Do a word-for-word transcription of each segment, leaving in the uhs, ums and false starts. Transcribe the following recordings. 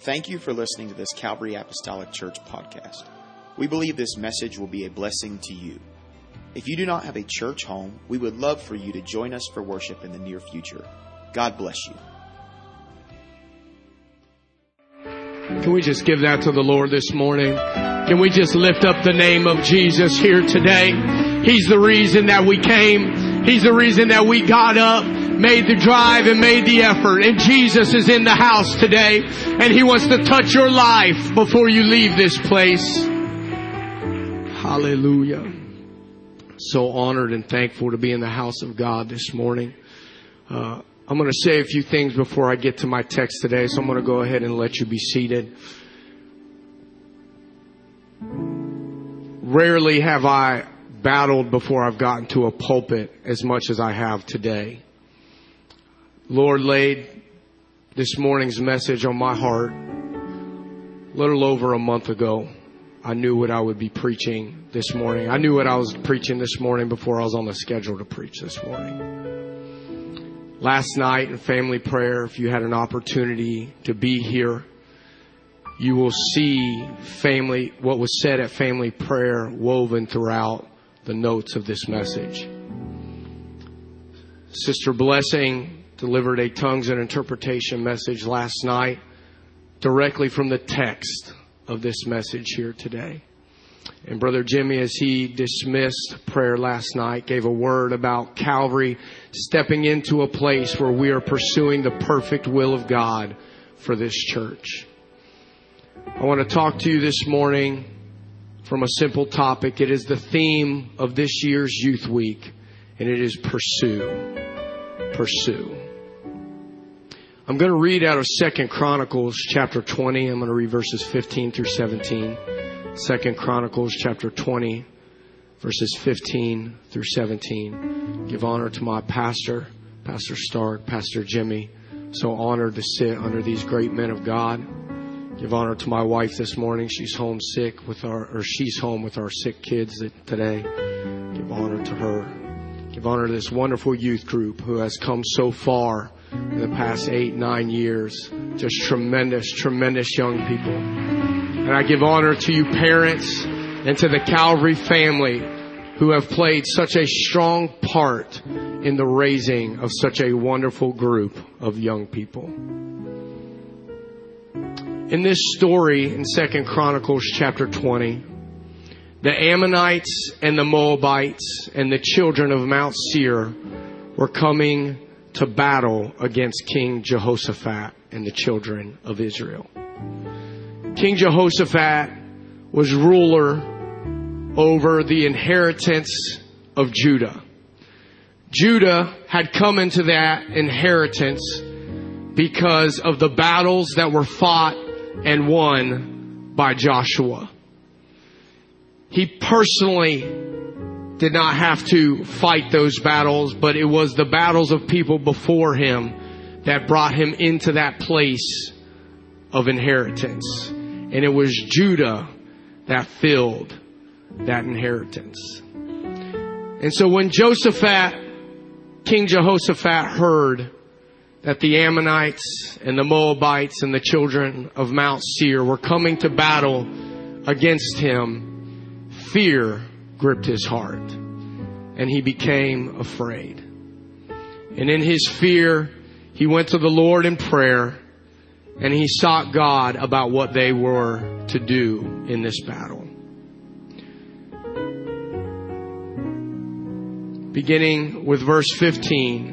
Thank you for listening to this Calvary Apostolic Church podcast. We believe this message will be a blessing to you. If you do not have a church home, we would love for you to join us for worship in the near future. God bless you. Can we just give that to the Lord this morning? Can we just lift up the name of Jesus here today? He's the reason that we came. He's the reason that we got up, made the drive, and made the effort. And Jesus is in the house today, and He wants to touch your life before you leave this place. Hallelujah. So honored and thankful to be in the house of God this morning. Uh, I'm going to say a few things before I get to my text today, so I'm going to go ahead and let you be seated. Rarely have I battled before I've gotten to a pulpit as much as I have today. Lord laid this morning's message on my heart a little over a month ago. I knew what I would be preaching this morning. I knew what I was preaching this morning before I was on the schedule to preach this morning. Last night in family prayer, if you had an opportunity to be here, you will see family, what was said at family prayer woven throughout the notes of this message. Sister Blessing delivered a tongues and interpretation message last night directly from the text of this message here today. And Brother Jimmy, as he dismissed prayer last night, gave a word about Calvary stepping into a place where we are pursuing the perfect will of God for this church. I want to talk to you this morning from a simple topic. It is the theme of this year's Youth Week, and it is pursue. Pursue. I'm going to read out of Second Chronicles chapter twenty. I'm going to read verses fifteen through seventeen. Second Chronicles chapter twenty, verses fifteen through seventeen. Give honor to my pastor, Pastor Stark, Pastor Jimmy. So honored to sit under these great men of God. Give honor to my wife this morning. She's home sick with our, or she's home with our sick kids today. Give honor to her. Give honor to this wonderful youth group who has come so far in the past eight, nine years. Just tremendous, tremendous young people. And I give honor to you parents and to the Calvary family who have played such a strong part in the raising of such a wonderful group of young people. In this story in Second Chronicles chapter twenty, the Ammonites and the Moabites and the children of Mount Seir were coming to battle against King Jehoshaphat and the children of Israel. King Jehoshaphat was ruler over the inheritance of Judah. Judah had come into that inheritance because of the battles that were fought and won by Joshua. He personally did not have to fight those battles, but it was the battles of people before him that brought him into that place of inheritance. And it was Judah that filled that inheritance. And so when Jehoshaphat, King Jehoshaphat heard that the Ammonites and the Moabites and the children of Mount Seir were coming to battle against him, fear gripped his heart, and he became afraid. And in his fear, he went to the Lord in prayer, and he sought God about what they were to do in this battle. Beginning with verse fifteen.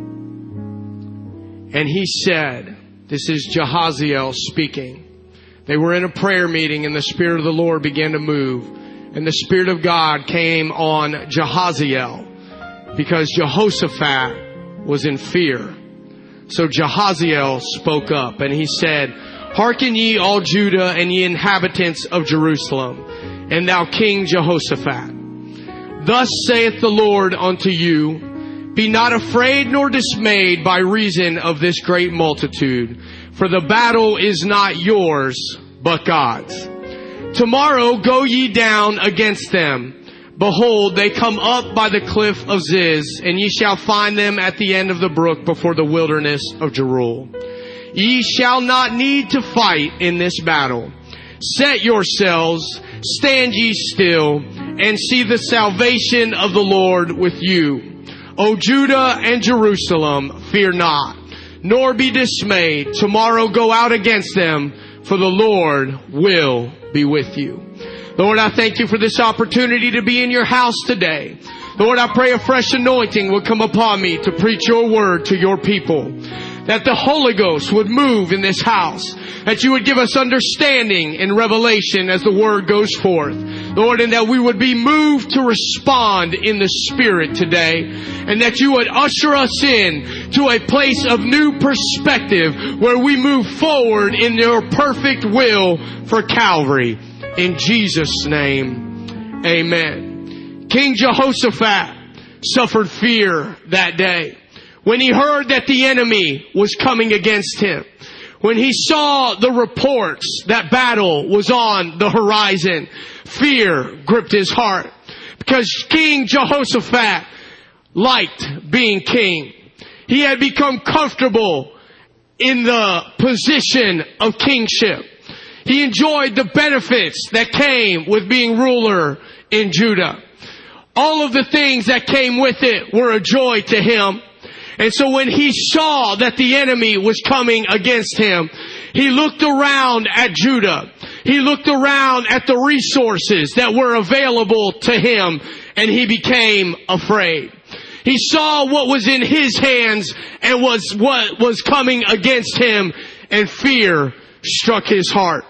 And he said, this is Jehaziel speaking. They were in a prayer meeting and the Spirit of the Lord began to move. And the Spirit of God came on Jehaziel because Jehoshaphat was in fear. So Jehaziel spoke up and he said, Hearken ye all Judah and ye inhabitants of Jerusalem, and thou King Jehoshaphat. Thus saith the Lord unto you, Be not afraid nor dismayed by reason of this great multitude, for the battle is not yours, but God's. Tomorrow go ye down against them. Behold, they come up by the cliff of Ziz, and ye shall find them at the end of the brook before the wilderness of Jeruel. Ye shall not need to fight in this battle. Set yourselves, stand ye still, and see the salvation of the Lord with you. O Judah and Jerusalem, fear not, nor be dismayed. Tomorrow go out against them, for the Lord will be with you. Lord, I thank you for this opportunity to be in your house today. Lord, I pray a fresh anointing would come upon me to preach your word to your people. That the Holy Ghost would move in this house. That you would give us understanding and revelation as the word goes forth. Lord, and that we would be moved to respond in the Spirit today. And that you would usher us in to a place of new perspective where we move forward in your perfect will for Calvary. In Jesus' name, amen. King Jehoshaphat suffered fear that day when he heard that the enemy was coming against him. When he saw the reports that battle was on the horizon, fear gripped his heart. Because King Jehoshaphat liked being king. He had become comfortable in the position of kingship. He enjoyed the benefits that came with being ruler in Judah. All of the things that came with it were a joy to him. And so when he saw that the enemy was coming against him, he looked around at Judah. He looked around at the resources that were available to him, and he became afraid. He saw what was in his hands and was what was coming against him, and fear struck his heart.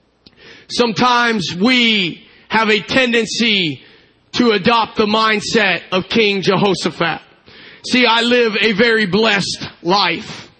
Sometimes we have a tendency to adopt the mindset of King Jehoshaphat. See, I live a very blessed life.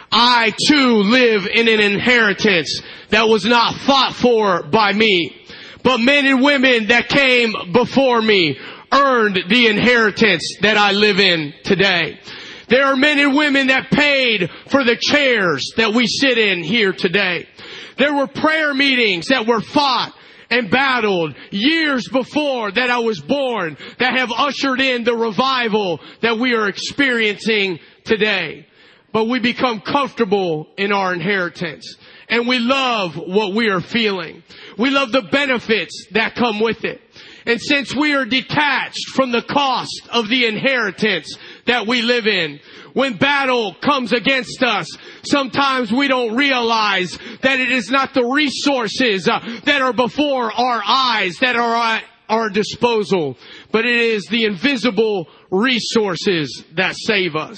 I too live in an inheritance that was not fought for by me. But men and women that came before me earned the inheritance that I live in today. There are men and women that paid for the chairs that we sit in here today. There were prayer meetings that were fought and battled years before that I was born that have ushered in the revival that we are experiencing today. But we become comfortable in our inheritance. And we love what we are feeling. We love the benefits that come with it. And since we are detached from the cost of the inheritance that we live in, when battle comes against us, sometimes we don't realize that it is not the resources uh, that are before our eyes that are at our disposal, but it is the invisible resources that save us.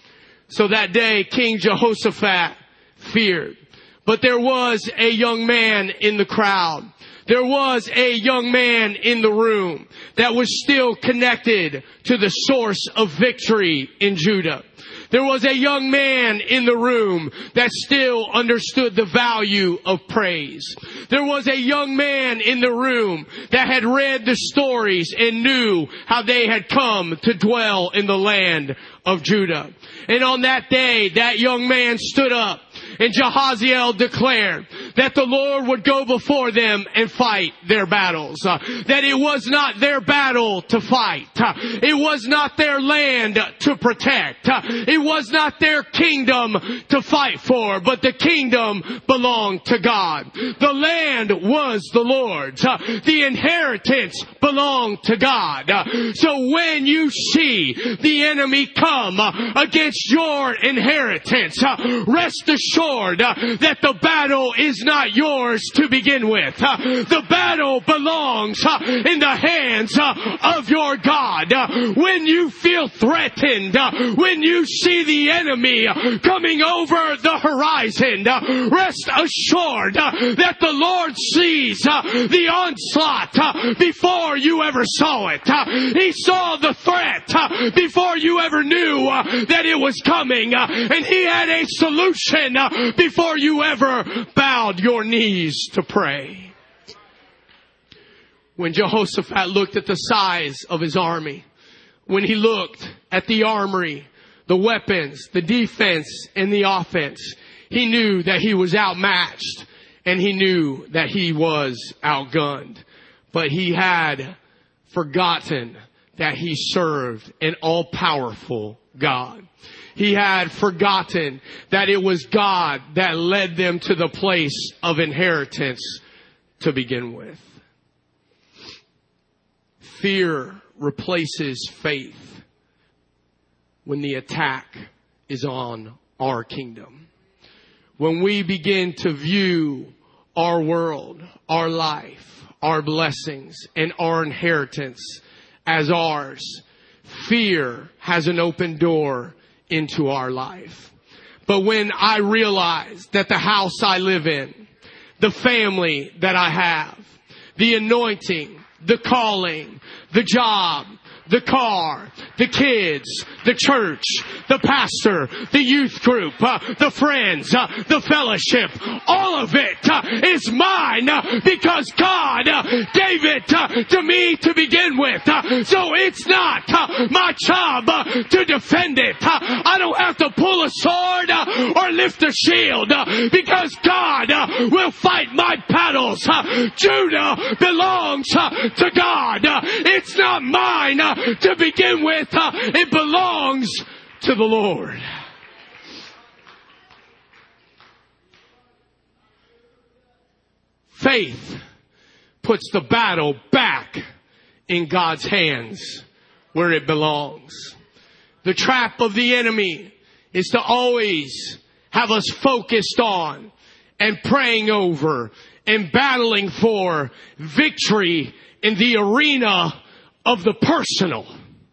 So that day, King Jehoshaphat feared. But there was a young man in the crowd. There was a young man in the room that was still connected to the source of victory in Judah. There was a young man in the room that still understood the value of praise. There was a young man in the room that had read the stories and knew how they had come to dwell in the land of Judah. And on that day, that young man stood up, and Jehaziel declared that the Lord would go before them and fight their battles. Uh, that it was not their battle to fight. Uh, it was not their land to protect. Uh, it was not their kingdom to fight for, but the kingdom belonged to God. The land was the Lord's. Uh, the inheritance belonged to God. Uh, so when you see the enemy come uh, against your inheritance, uh, rest assured Uh, that the battle is not yours to begin with. Uh, the battle belongs uh, in the hands uh, of your God. Uh, when you feel threatened, uh, when you see the enemy uh, coming over the horizon, uh, rest assured uh, that the Lord sees uh, the onslaught uh, before you ever saw it. Uh, he saw the threat uh, before you ever knew uh, that it was coming, uh, and He had a solution uh, before you ever bowed your knees to pray. When Jehoshaphat looked at the size of his army, when he looked at the armory, the weapons, the defense, and the offense, he knew that he was outmatched, and he knew that he was outgunned. But he had forgotten that he served an all-powerful God. he had forgotten that it was God that led them to the place of inheritance to begin with. Fear replaces faith when the attack is on our kingdom. When we begin to view our world, our life, our blessings, and our inheritance as ours, fear has an open door into our life. But when I realize that the house I live in, the family that I have, the anointing, the calling, the job, the car, the kids, the church, the pastor, the youth group, uh, the friends, uh, the fellowship, all of it uh, is mine uh, because God uh, gave it uh, to me to begin with. Uh, so it's not uh, my job uh, to defend it. Uh, I don't have to pull a sword uh, or lift a shield uh, because God uh, will fight my battles. Uh, Judah belongs uh, to God. Uh, it's not mine uh, to begin with. Uh, it belongs to the Lord. Faith puts the battle back in God's hands where it belongs. The trap of the enemy is to always have us focused on and praying over and battling for victory in the arena of the personal.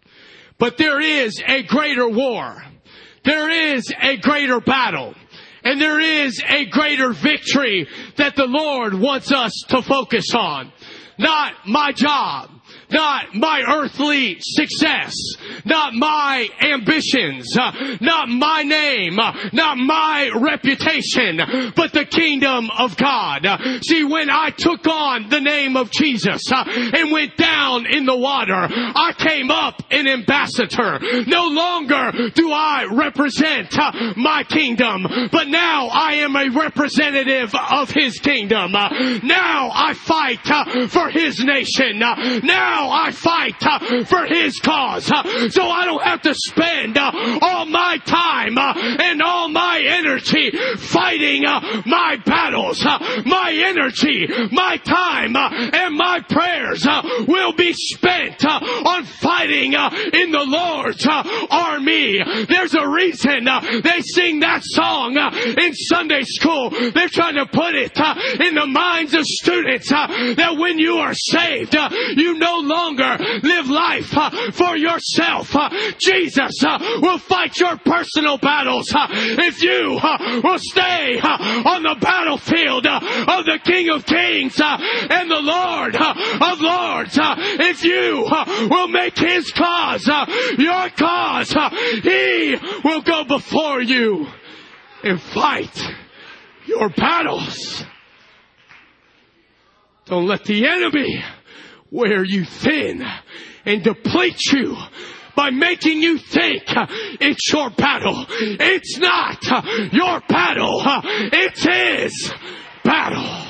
But there is a greater war. There is a greater battle. And there is a greater victory that the Lord wants us to focus on. Not my job. Not my earthly success. Not my ambitions. Uh, not my name. Uh, not my reputation. But the kingdom of God. Uh, see, when I took on the name of Jesus uh, and went down in the water, I came up an ambassador. No longer do I represent uh, my kingdom, but now I am a representative of His kingdom. Uh, now I fight uh, for His nation. Uh, now I fight uh, for His cause. Uh, so I don't have to spend uh, all my time uh, and all my energy fighting uh, my battles. Uh, my energy, my time, uh, and my prayers uh, will be spent uh, on fighting uh, in the Lord's uh, army. There's a reason uh, they sing that song uh, in Sunday school. They're trying to put it uh, in the minds of students uh, that when you are saved, uh, you no longer live life uh, for yourself. Uh, Jesus uh, will fight your personal battles uh, if you uh, will stay uh, on the battlefield uh, of the King of Kings uh, and the Lord uh, of Lords. Uh, if you uh, will make His cause uh, your cause, uh, He will go before you and fight your battles. Don't let the enemy wear you thin and deplete you by making you think uh, it's your battle. It's not uh, your battle. Uh, it's His battle.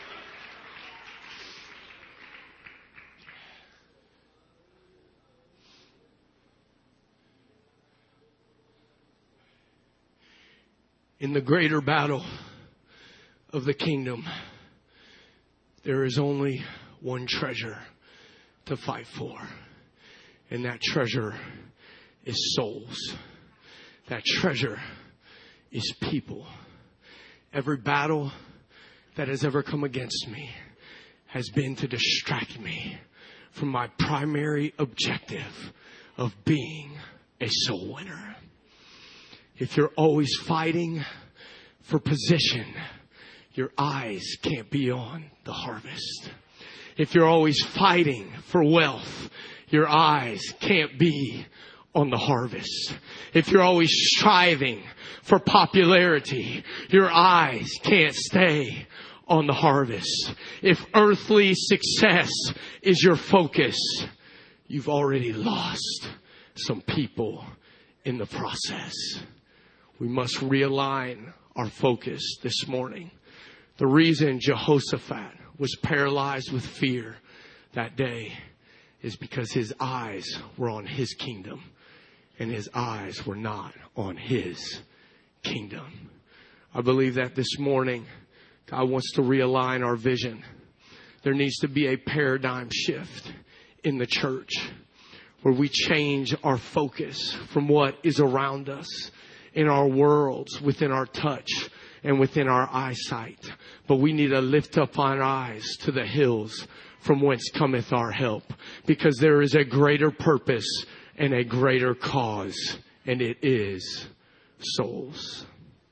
In the greater battle of the kingdom, there is only one treasure to fight for. And that treasure is souls. That treasure is people. Every battle that has ever come against me has been to distract me from my primary objective of being a soul winner. If you're always fighting for position, your eyes can't be on the harvest. If you're always fighting for wealth, your eyes can't be on the harvest. If you're always striving for popularity, your eyes can't stay on the harvest. If earthly success is your focus, you've already lost some people in the process. We must realign our focus this morning. The reason Jehoshaphat was paralyzed with fear that day is because his eyes were on his kingdom and his eyes were not on his kingdom. I believe that this morning God wants to realign our vision. There needs to be a paradigm shift in the church where we change our focus from what is around us in our worlds, within our touch and within our eyesight. But we need to lift up our eyes to the hills from whence cometh our help, because there is a greater purpose and a greater cause, and it is souls.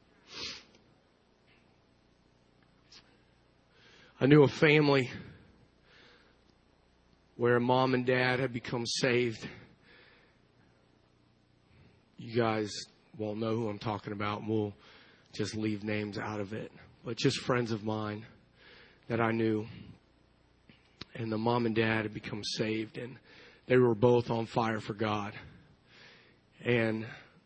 I knew a family where mom and dad had become saved. You guys won't know who I'm talking about, and we'll just leave names out of it. But just friends of mine that I knew. And the mom and dad had become saved, and they were both on fire for God. And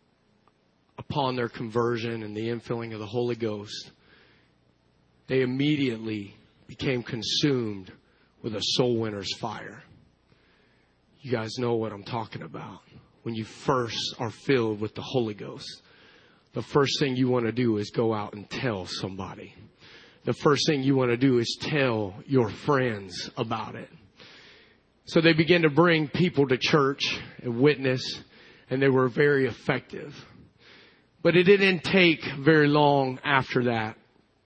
upon their conversion and the infilling of the Holy Ghost, they immediately became consumed with a soul winner's fire. You guys know what I'm talking about. When you first are filled with the Holy Ghost, the first thing you want to do is go out and tell somebody. The first thing you want to do is tell your friends about it. So they began to bring people to church and witness, and they were very effective. But it didn't take very long after that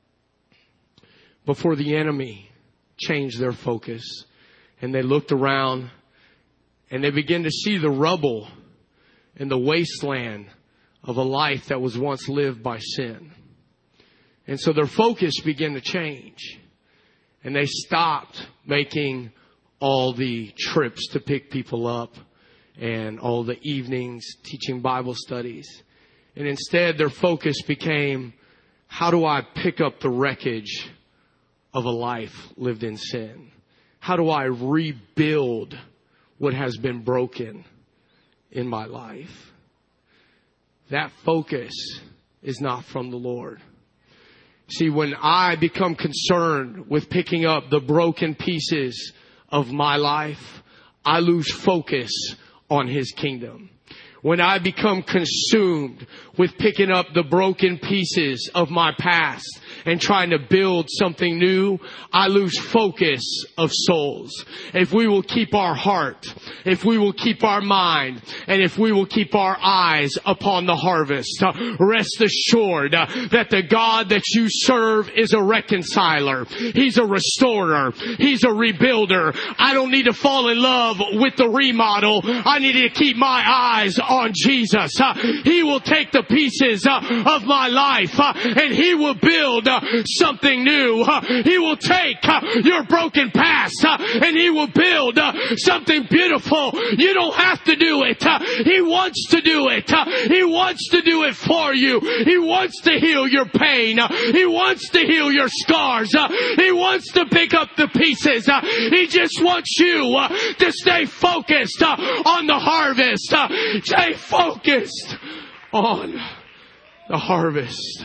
before the enemy changed their focus, and they looked around and they began to see the rubble and the wasteland of a life that was once lived by sin. And so their focus began to change, and they stopped making all the trips to pick people up and all the evenings teaching Bible studies. And instead their focus became, how do I pick up the wreckage of a life lived in sin? How do I rebuild what has been broken in my life? That focus is not from the Lord. See, when I become concerned with picking up the broken pieces of my life, I lose focus on His kingdom. When I become consumed with picking up the broken pieces of my past and trying to build something new, I lose focus of souls. If we will keep our heart, if we will keep our mind, and if we will keep our eyes upon the harvest, uh, rest assured uh, that the God that you serve is a reconciler. He's a restorer. He's a rebuilder. I don't need to fall in love with the remodel. I need to keep my eyes on Jesus. Uh, he will take the pieces uh, of my life uh, and He will build uh, something new. Uh, he will take uh, your broken past uh, and He will build uh, something beautiful. You don't have to do it. Uh, he wants to do it. Uh, he wants to do it for you. He wants to heal your pain. Uh, he wants to heal your scars. Uh, he wants to pick up the pieces. Uh, he just wants you uh, to stay focused uh, on the harvest. Uh, stay focused on the harvest.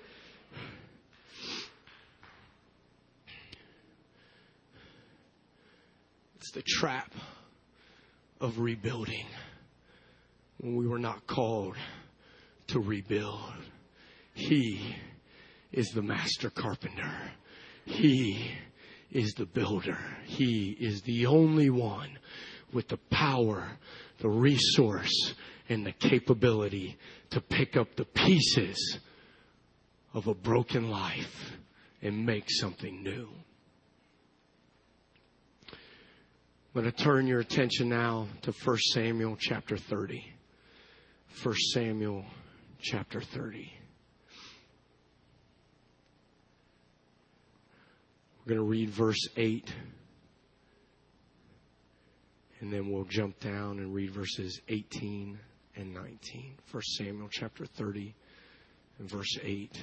It's the trap of rebuilding when we were not called to rebuild. He is the master carpenter. He is the builder. He is the only one with the power, the resource, and the capability to pick up the pieces of a broken life and make something new. I'm going to turn your attention now to First Samuel chapter thirty. First Samuel chapter thirty. We're going to read verse eight. And then we'll jump down and read verses eighteen and nineteen. First Samuel chapter thirty and verse eight.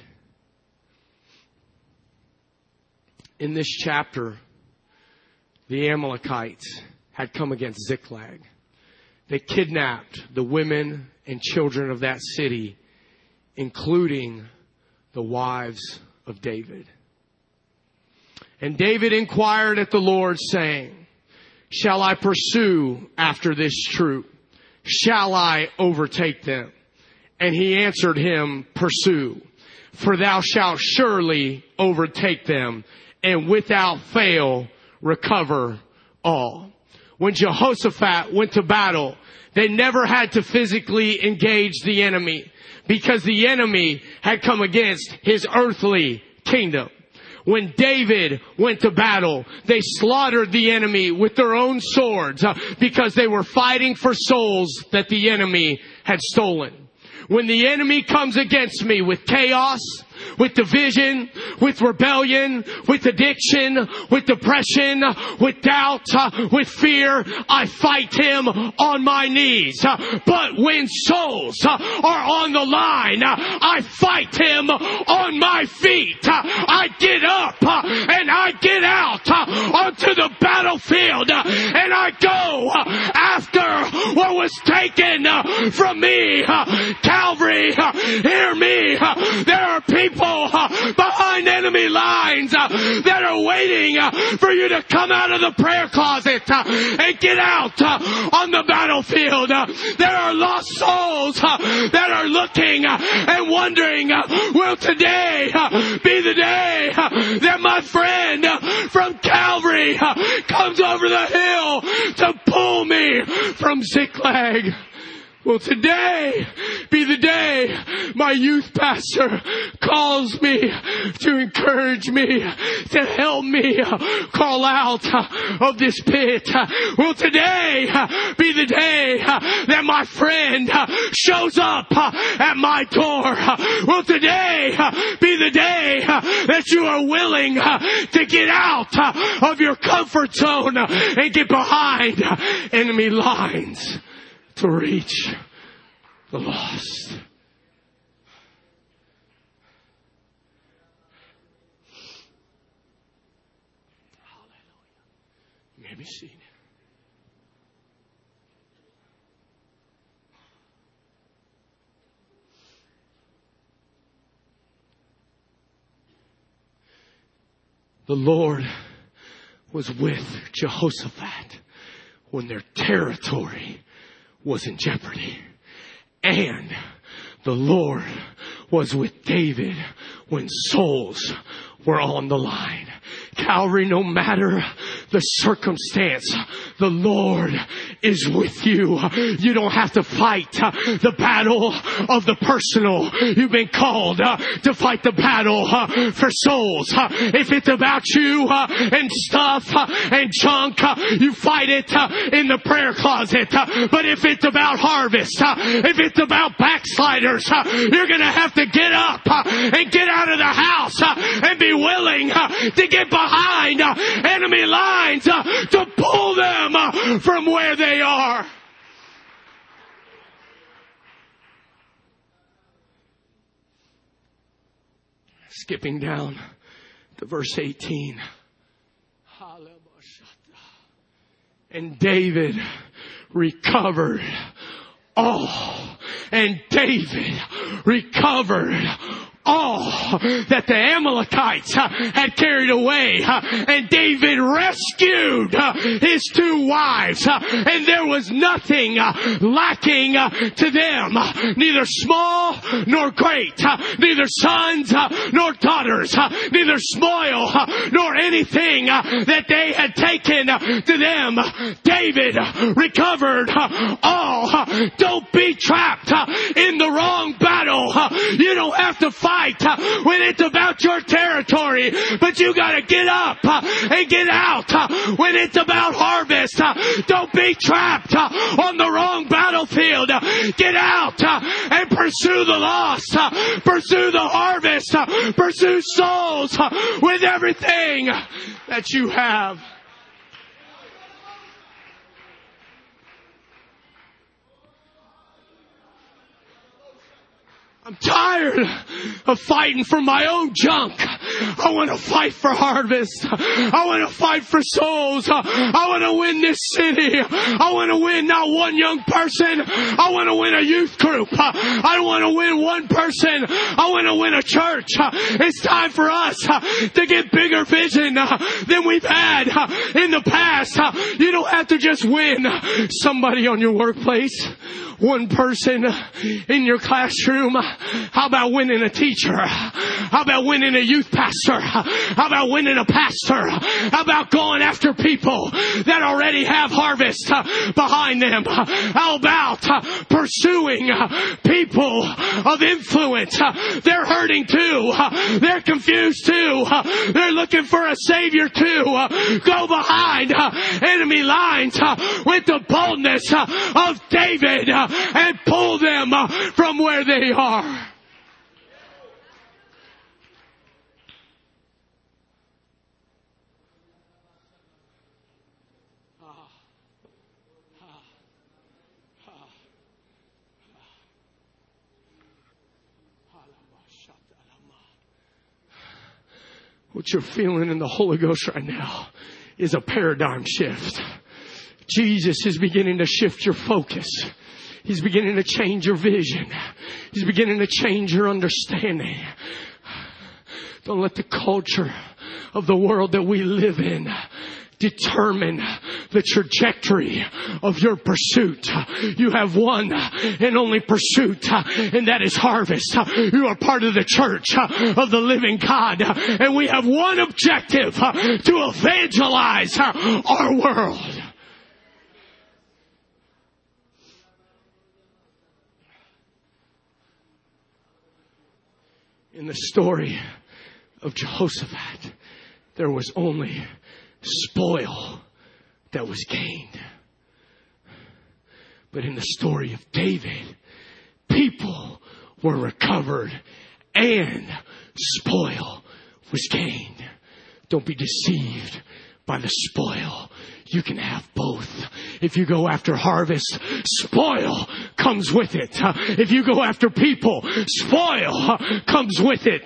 In this chapter, the Amalekites had come against Ziklag. They kidnapped the women and children of that city, including the wives of David. And David inquired at the Lord, saying, shall I pursue after this troop? shall I overtake them? And he answered him, pursue, for thou shalt surely overtake them, and without fail recover all. When Jehoshaphat went to battle, they never had to physically engage the enemy, because the enemy had come against his earthly kingdom. When David went to battle, they slaughtered the enemy with their own swords uh, because they were fighting for souls that the enemy had stolen. When the enemy comes against me with chaos, with division, with rebellion, with addiction, with depression, with doubt, uh, with fear, I fight him on my knees. Uh, but when souls uh, are on the line, uh, I fight him on my feet. Uh, I get up uh, and I get out uh, onto the battlefield uh, and I go uh, after what was taken uh, from me. Uh, Calvary, uh, hear me. Uh, there are people Uh, behind enemy lines uh, that are waiting uh, for you to come out of the prayer closet uh, and get out uh, on the battlefield. Uh, there are lost souls uh, that are looking uh, and wondering, uh, will today uh, be the day uh, that my friend uh, from Calvary uh, comes over the hill to pull me from Ziklag? Will today be the day my youth pastor calls me to encourage me, to help me crawl out of this pit? Will today be the day that my friend shows up at my door? Will today be the day that you are willing to get out of your comfort zone and get behind enemy lines to reach the lost? Hallelujah. You may be seated. The Lord was with Jehoshaphat when their territory was in jeopardy. And the Lord was with David when souls were on the line. Calvary, no matter the circumstance, the Lord is with you. You don't have to fight uh, the battle of the personal. You've been called uh, to fight the battle uh, for souls. Uh, if it's about you uh, and stuff uh, and junk, uh, you fight it uh, in the prayer closet. Uh, but if it's about harvest, uh, if it's about backsliders, uh, you're going to have to get up uh, and get out of the house uh, and be willing uh, to get behind uh, enemy lines uh, to pull them uh, from where they are. Skipping down to verse eighteen. And David recovered all. And David recovered all that the Amalekites uh, had carried away. Uh, and David rescued uh, his two wives. Uh, and there was nothing uh, lacking uh, to them. Uh, neither small nor great. Uh, neither sons uh, nor daughters. Uh, neither spoil uh, nor anything uh, that they had taken uh, to them. David uh, recovered uh, all. Uh, don't be trapped uh, in the wrong battle. Uh, you don't have to fight Uh, when it's about your territory, but you got to get up uh, and get out uh, when it's about harvest. Uh, don't be trapped uh, on the wrong battlefield. Uh, get out uh, and pursue the lost, uh, pursue the harvest, uh, pursue souls uh, with everything that you have. I'm tired of fighting for my own junk. I want to fight for harvest. I want to fight for souls. I want to win this city. I want to win not one young person. I want to win a youth group. I don't want to win one person. I want to win a church. It's time for us to get bigger vision than we've had in the past. You don't have to just win somebody on your workplace, one person in your classroom. How about winning a teacher? How about winning a youth pastor? How about winning a pastor? How about going after people that already have harvest behind them? How about pursuing people of influence? They're hurting too. They're confused too. They're looking for a savior too. Go behind enemy lines with the boldness of David and pull them from where they are. What you're feeling in the Holy Ghost right now is a paradigm shift. Jesus is beginning to shift your focus. He's beginning to change your vision. He's beginning to change your understanding. Don't let the culture of the world that we live in determine the trajectory of your pursuit. You have one and only pursuit, and that is harvest. You are part of the church of the living God, and we have one objective: to evangelize our world. In the story of Jehoshaphat, there was only spoil that was gained. But in the story of David, people were recovered and spoil was gained. Don't be deceived by the spoil. You can have both. If you go after harvest, spoil comes with it. If you go after people, spoil comes with it.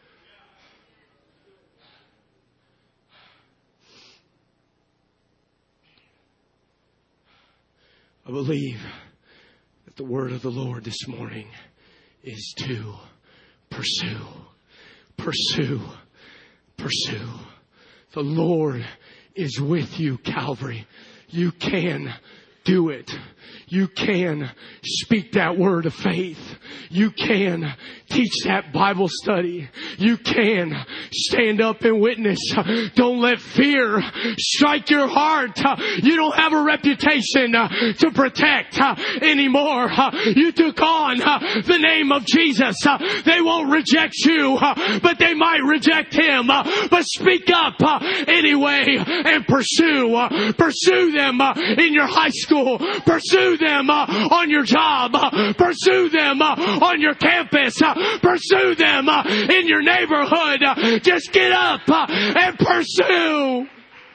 I believe that the word of the Lord this morning is to pursue, pursue, pursue. The Lord is with you, Calvary. You can do it. You can speak that word of faith. You can teach that Bible study. You can stand up and witness. Don't let fear strike your heart. You don't have a reputation to protect anymore. You took on the name of Jesus. They won't reject you, but they might reject Him. But speak up anyway and pursue. Pursue them in your high school. Pursue them on your job. Pursue them on your campus. Pursue them in your neighborhood. Just get up and pursue.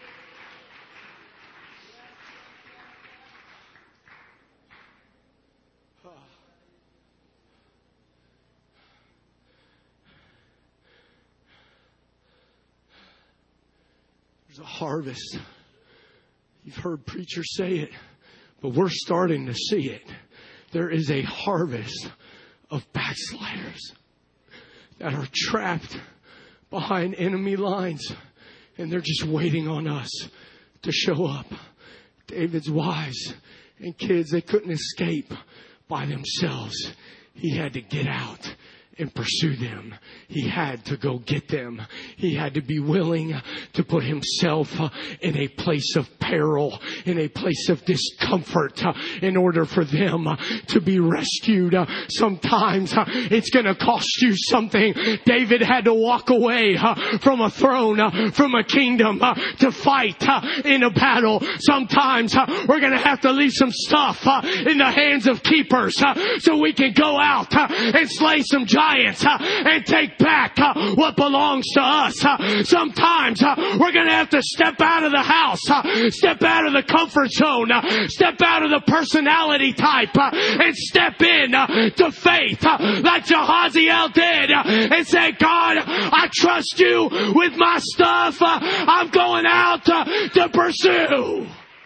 There's a harvest. You've heard preachers say it, but we're starting to see it. There is a harvest of backsliders that are trapped behind enemy lines, and they're just waiting on us to show up. David's wives and kids, they couldn't escape by themselves. He had to get out and pursue them. He had to go get them. He had to be willing to put himself in a place of peril, in a place of discomfort, in order for them to be rescued. Sometimes it's going to cost you something. David had to walk away from a throne, from a kingdom, to fight in a battle. Sometimes we're going to have to leave some stuff in the hands of keepers so we can go out and slay some giants giants uh, and take back uh, what belongs to us. Uh, sometimes uh, we're going to have to step out of the house, uh, step out of the comfort zone, uh, step out of the personality type, uh, and step in uh, to faith uh, like Jehaziel did uh, and say, God, I trust you with my stuff. Uh, I'm going out uh, to pursue.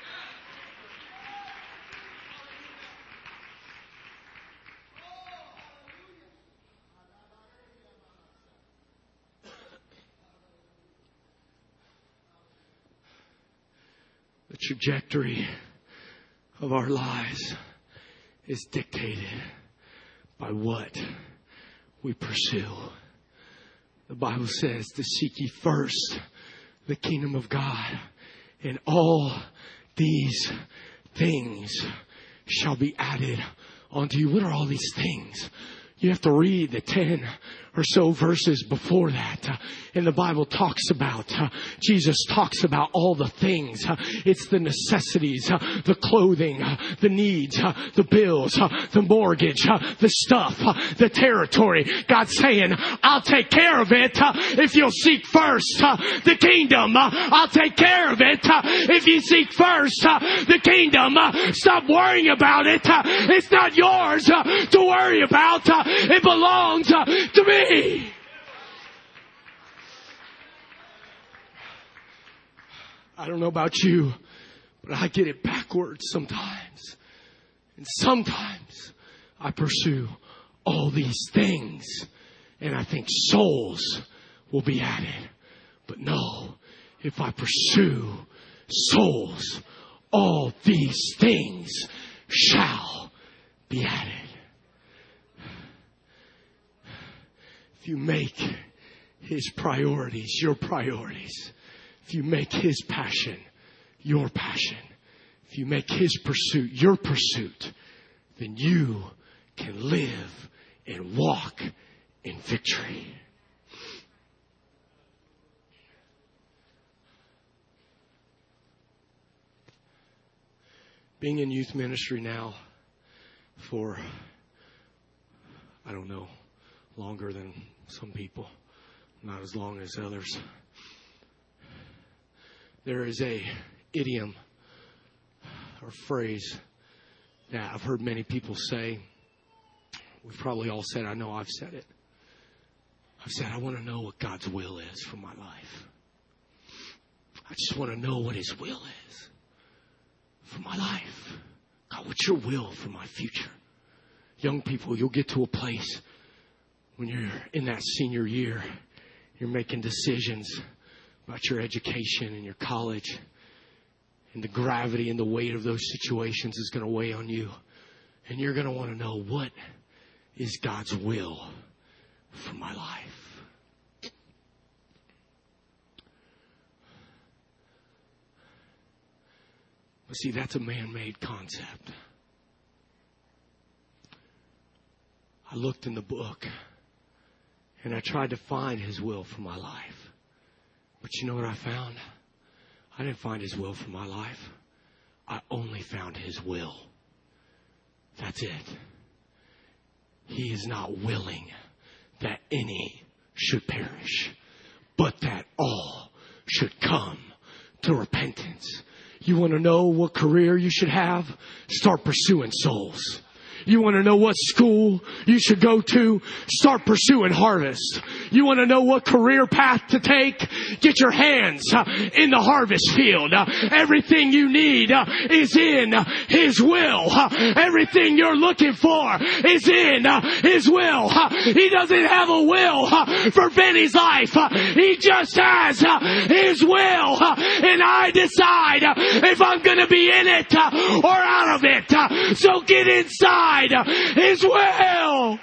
The trajectory of our lives is dictated by what we pursue. The Bible says to seek ye first the kingdom of God, and all these things shall be added unto you. What are all these things? You have to read the ten or so verses before that. Uh, and the Bible talks about, uh, Jesus talks about all the things. Uh, it's the necessities, uh, the clothing, uh, the needs, uh, the bills, uh, the mortgage, uh, the stuff, uh, the territory. God's saying, I'll take care of it uh, if you'll seek first uh, the kingdom. Uh, I'll take care of it uh, if you seek first uh, the kingdom. Uh, stop worrying about it. Uh, it's not yours uh, to worry about. Uh, it belongs uh, to me. I don't know about you, but I get it backwards sometimes. And sometimes I pursue all these things and I think souls will be added. But no, if I pursue souls, all these things shall be added. If you make His priorities your priorities, if you make His passion your passion, if you make His pursuit your pursuit, then you can live and walk in victory. Being in youth ministry now for, I don't know, longer than some people, not as long as others. There is a idiom or phrase that I've heard many people say. We've probably all said, I know I've said it. I've said, I want to know what God's will is for my life. I just want to know what His will is for my life. God, what's your will for my future? Young people, you'll get to a place when you're in that senior year, you're making decisions about your education and your college, and the gravity and the weight of those situations is going to weigh on you. And you're going to want to know, what is God's will for my life? But see, that's a man-made concept. I looked in the book and I tried to find His will for my life. But you know what I found? I didn't find His will for my life. I only found His will. That's it. He is not willing that any should perish, but that all should come to repentance. You want to know what career you should have? Start pursuing souls. You want to know what school you should go to? Start pursuing harvest. You want to know what career path to take? Get your hands uh, in the harvest field. Uh, everything you need uh, is in uh, His will. Uh, everything you're looking for is in uh, His will. Uh, he doesn't have a will uh, for Benny's life. Uh, he just has uh, His will. Uh, and I decide uh, if I'm going to be in it uh, or out of it. Uh, so get inside His will.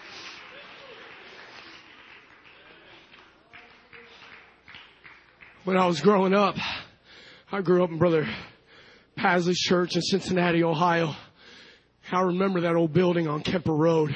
When I was growing up, I grew up in Brother Pasley's church in Cincinnati, Ohio. I remember that old building on Kemper Road.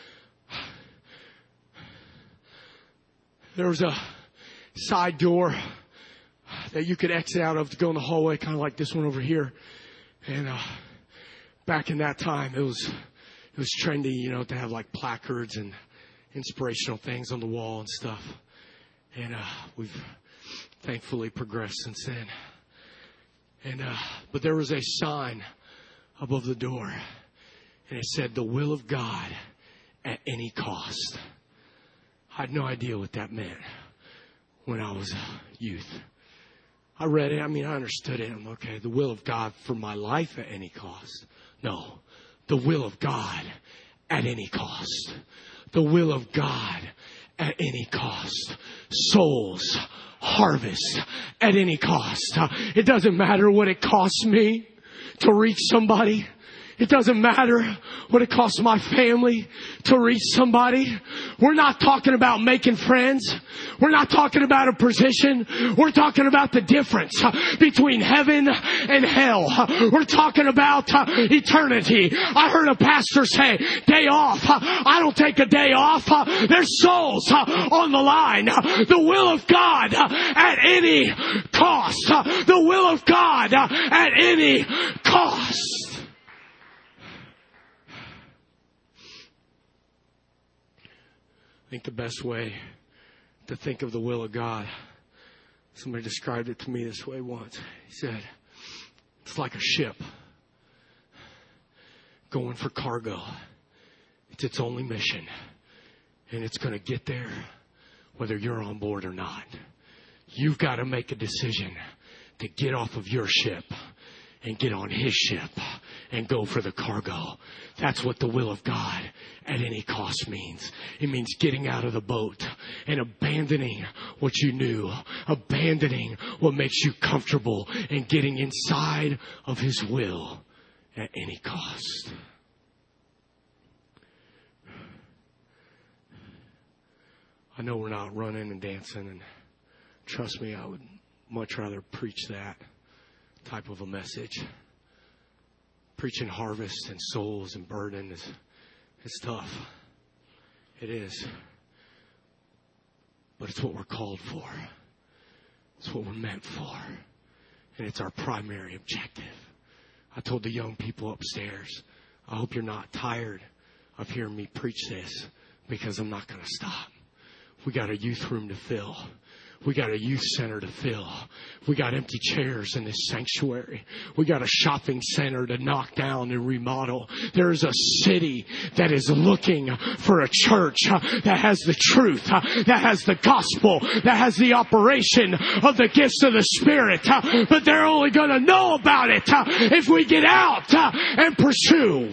There was a side door that you could exit out of to go in the hallway, kind of like this one over here. And uh, back in that time, it was it was trendy, you know, to have like placards and inspirational things on the wall and stuff. And uh, we've thankfully progressed since then. And uh, but there was a sign above the door, and it said, "The will of God at any cost." I had no idea what that meant when I was a youth. I read it. I mean, I understood it. I'm okay. The will of God for my life at any cost. No, the will of God at any cost. The will of God at any cost. Souls, harvest at any cost. It doesn't matter what it costs me to reach somebody. It doesn't matter what it costs my family to reach somebody. We're not talking about making friends. We're not talking about a position. We're talking about the difference between heaven and hell. We're talking about eternity. I heard a pastor say, day off. I don't take a day off. There's souls on the line. The will of God at any cost. The will of God at any cost. I think the best way to think of the will of God, somebody described it to me this way once. He said, it's like a ship going for cargo. It's its only mission. And it's going to get there whether you're on board or not. You've got to make a decision to get off of your ship and get on His ship and go for the cargo. That's what the will of God at any cost means. It means getting out of the boat and abandoning what you knew, abandoning what makes you comfortable, and getting inside of His will at any cost. I know we're not running and dancing, and trust me, I would much rather preach that type of a message. Preaching harvest and souls and burden is it's tough. It is. But it's what we're called for. It's what we're meant for. And it's our primary objective. I told the young people upstairs, I hope you're not tired of hearing me preach this, because I'm not going to stop. We got a youth room to fill. We got a youth center to fill. We got empty chairs in this sanctuary. We got a shopping center to knock down and remodel. There is a city that is looking for a church that has the truth, that has the gospel, that has the operation of the gifts of the Spirit. But they're only going to know about it if we get out and pursue.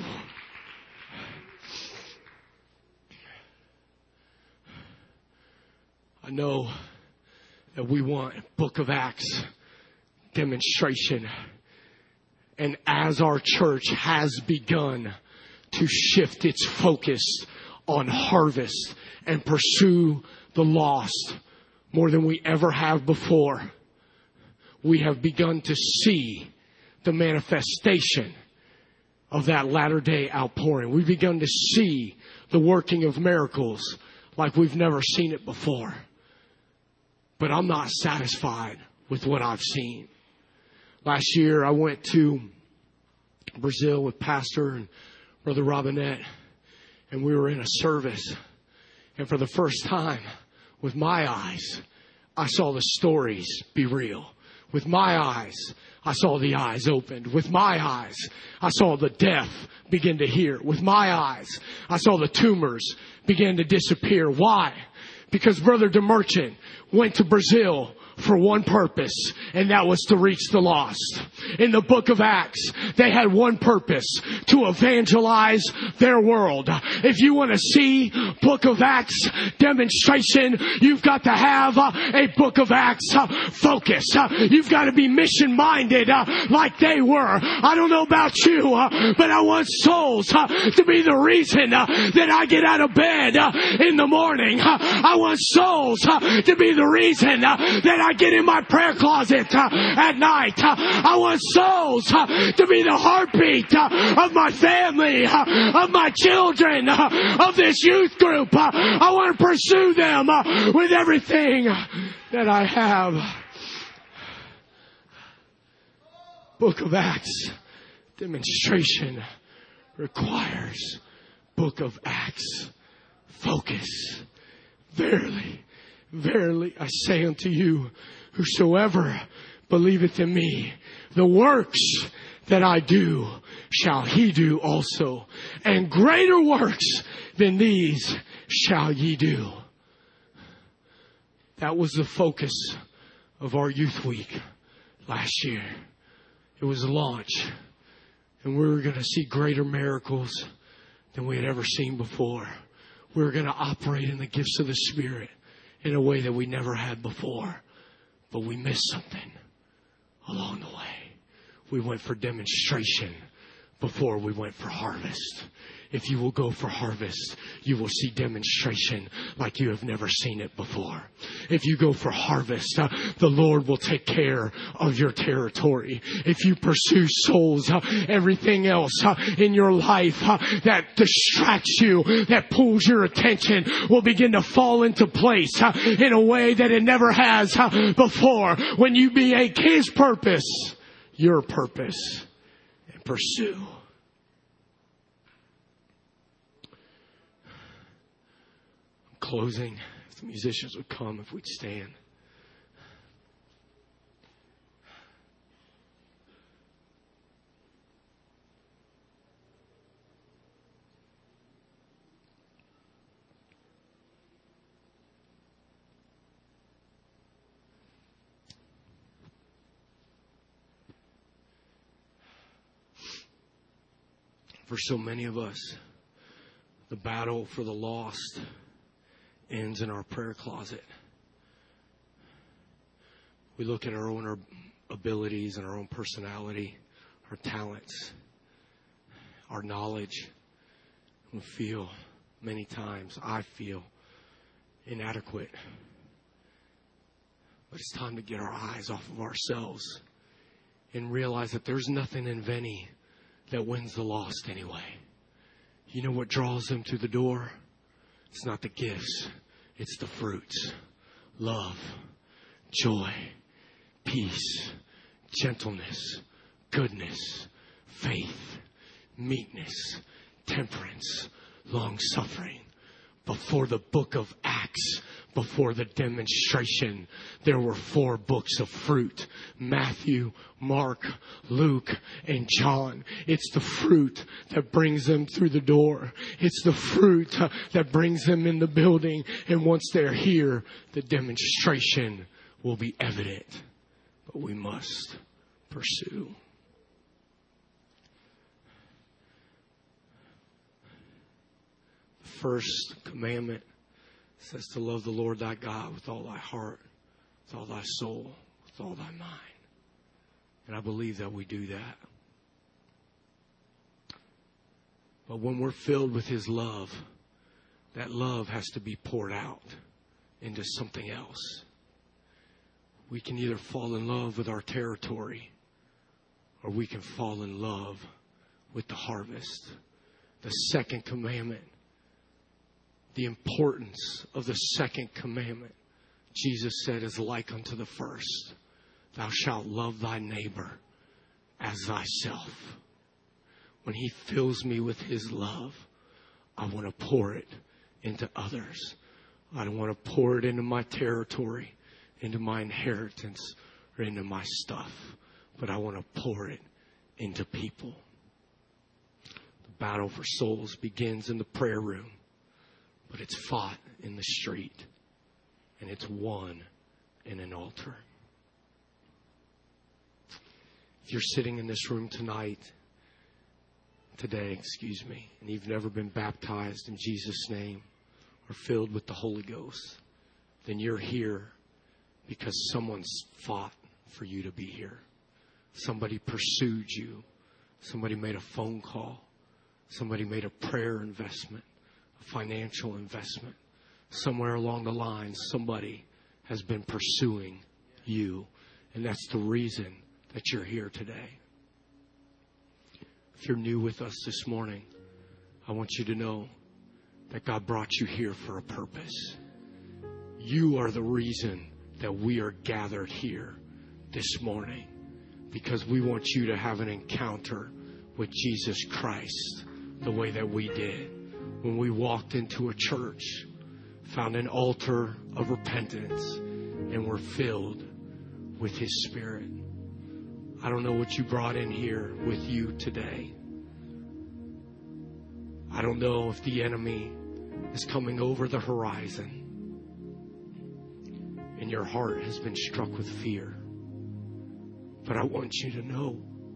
I know that we want Book of Acts demonstration. And as our church has begun to shift its focus on harvest and pursue the lost more than we ever have before, we have begun to see the manifestation of that latter day outpouring. We've begun to see the working of miracles like we've never seen it before. But I'm not satisfied with what I've seen. Last year, I went to Brazil with Pastor and Brother Robinette, and we were in a service. And for the first time, with my eyes, I saw the stories be real. With my eyes, I saw the eyes opened. With my eyes, I saw the deaf begin to hear. With my eyes, I saw the tumors begin to disappear. Why? Because Brother DeMerchant went to Brazil for one purpose, and that was to reach the lost. In the book of Acts, they had one purpose: to evangelize their world. If you want to see book of Acts demonstration, you've got to have a book of Acts focus. You've got to be mission minded like they were. I don't know about you, but I want souls to be the reason that I get out of bed in the morning. I want souls to be the reason that I get in my prayer closet uh, at night. Uh, I want souls uh, to be the heartbeat uh, of my family, uh, of my children, uh, of this youth group. Uh, I want to pursue them uh, with everything that I have. Book of Acts demonstration requires Book of Acts Focus. Verily, verily, I say unto you, whosoever believeth in me, the works that I do shall he do also. And greater works than these shall ye do. That was the focus of our youth week last year. It was a launch. And we were going to see greater miracles than we had ever seen before. We were going to operate in the gifts of the Spirit in a way that we never had before. But we missed something along the way. We went for demonstration before we went for harvest. If you will go for harvest, you will see demonstration like you have never seen it before. If you go for harvest, uh, the Lord will take care of your territory. If you pursue souls, uh, everything else uh, in your life uh, that distracts you, that pulls your attention, will begin to fall into place uh, in a way that it never has uh, before. When you make His purpose your purpose and pursue. Closing, if the musicians would come, if we'd stand. For so many of us, the battle for the lost ends in our prayer closet. We look at our own abilities and our own personality, our talents, our knowledge. We feel many times, I feel inadequate. But it's time to get our eyes off of ourselves and realize that there's nothing in Vinny that wins the lost anyway. You know what draws them to the door? It's not the gifts. It's the fruits. Love, joy, peace, gentleness, goodness, faith, meekness, temperance, long-suffering. Before the book of Acts, before the demonstration, there were four books of fruit. Matthew, Mark, Luke, and John. It's the fruit that brings them through the door. It's the fruit uh, that brings them in the building. And once they're here, the demonstration will be evident. But we must pursue. The first commandment says to love the Lord thy God with all thy heart, with all thy soul, with all thy mind. And I believe that we do that. But when we're filled with His love, that love has to be poured out into something else. We can either fall in love with our territory, or we can fall in love with the harvest. The second commandment, the importance of the second commandment, Jesus said, is like unto the first. Thou shalt love thy neighbor as thyself. When He fills me with His love, I want to pour it into others. I don't want to pour it into my territory, into my inheritance, or into my stuff. But I want to pour it into people. The battle for souls begins in the prayer room. But it's fought in the street. And it's won in an altar. If you're sitting in this room tonight, today, excuse me, and you've never been baptized in Jesus' name or filled with the Holy Ghost, then you're here because someone's fought for you to be here. Somebody pursued you. Somebody made a phone call. Somebody made a prayer investment. Financial investment. Somewhere along the line, somebody has been pursuing you. And that's the reason that you're here today. If you're new with us this morning, I want you to know that God brought you here for a purpose. You are the reason that we are gathered here this morning. Because we want you to have an encounter with Jesus Christ the way that we did. when we walked into a church, found an altar of repentance, and were filled with His Spirit. I don't know what you brought in here with you today. I don't know if the enemy is coming over the horizon and your heart has been struck with fear. But I want you to know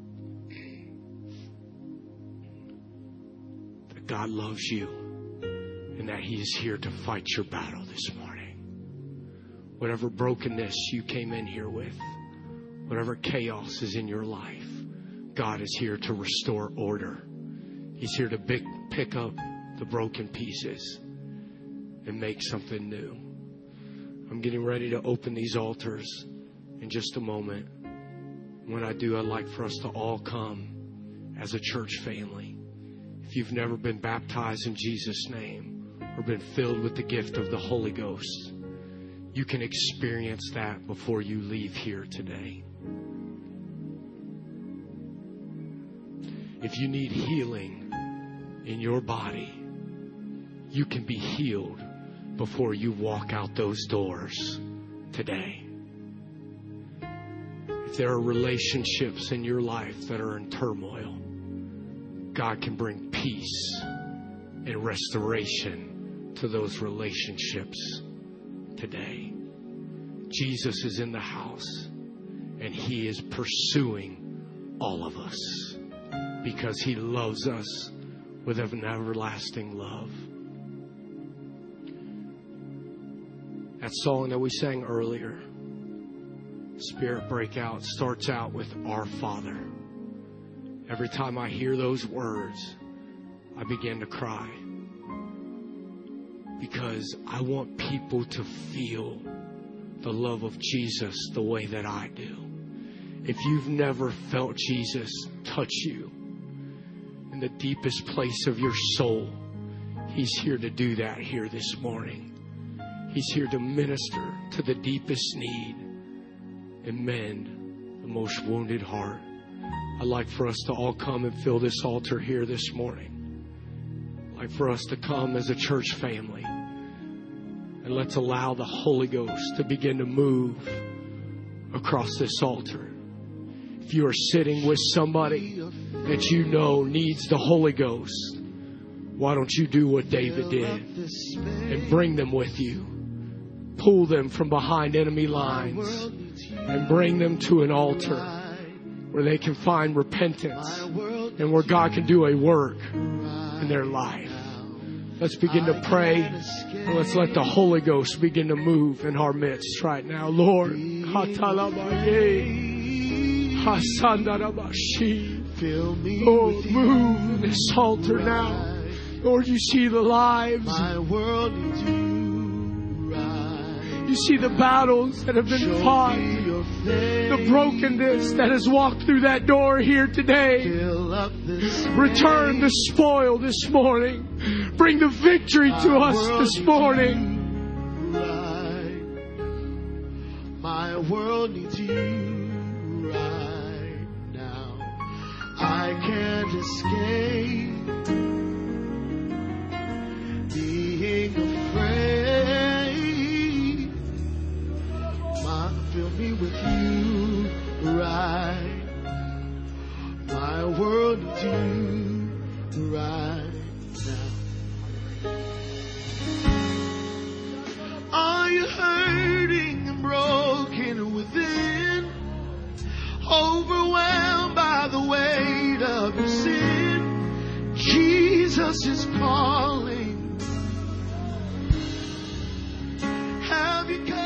that God loves you and that He is here to fight your battle this morning. Whatever brokenness you came in here with, whatever chaos is in your life, God is here to restore order. He's here to pick, pick up the broken pieces and make something new. I'm getting ready to open these altars in just a moment. When I do, I'd like for us to all come as a church family. If you've never been baptized in Jesus' name or been filled with the gift of the Holy Ghost, you can experience that before you leave here today. If you need healing in your body, you can be healed before you walk out those doors today. If there are relationships in your life that are in turmoil, God can bring peace and restoration to those relationships today. Jesus is in the house, and He is pursuing all of us because He loves us with an everlasting love. That song that we sang earlier, Spirit Breakout, starts out with Our Father. Every time I hear those words, I begin to cry because I want people to feel the love of Jesus the way that I do. If you've never felt Jesus touch you in the deepest place of your soul, He's here to do that here this morning. He's here to minister to the deepest need and mend the most wounded heart. I'd like for us to all come and fill this altar here this morning. I'd like for us to come as a church family. And let's allow the Holy Ghost to begin to move across this altar. If you are sitting with somebody that you know needs the Holy Ghost, why don't you do what David did and bring them with you? Pull them from behind enemy lines and bring them to an altar where they can find repentance and where God can do a work in their life. Let's begin to pray and let's let the Holy Ghost begin to move in our midst right now. Lord, Lord, move in this altar now. Lord, you see the lives. You see the battles that have been fought, the brokenness that has walked through that door here today. Return the spoil this morning. Bring the victory to us this morning. My world needs you right now. I can't escape being afraid. Fill me with you right. My world needs you right now. Are you hurting and broken within? Overwhelmed by the weight of your sin? Jesus is calling. Have you come?